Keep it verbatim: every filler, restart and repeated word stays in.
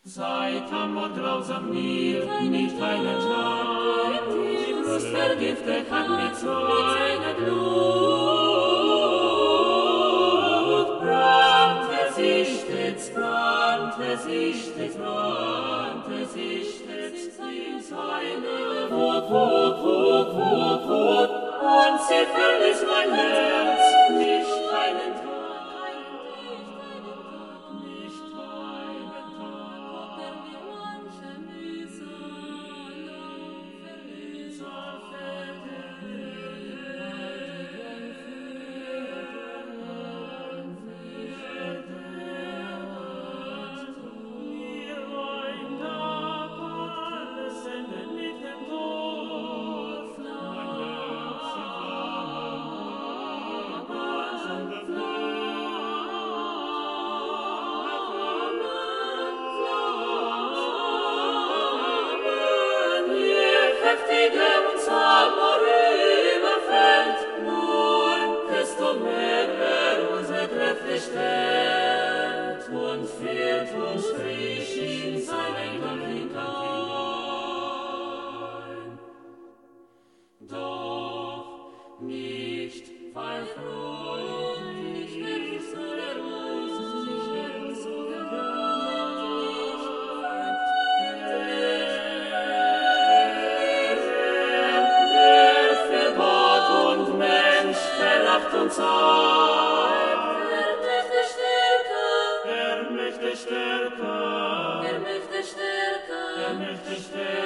Sei tamm und grausam mir, nicht einen Tag, die Brust vergiftet hat mit seiner Glut. Brannte sich stets, brannte sich stets, brannte sich stets in seine Wut, Wut, Wut, Wut, Wut, und sie verließ mein Herz, nicht einen Tag. Und fehlt uns frisch in seinen Gang hinein. Doch nicht, weil Freund nicht mehr so groß, nicht mehr so groß, der für Gott und Mensch verlacht uns ein. Er möchte stärker, er möchte stärker, er möchte stärker.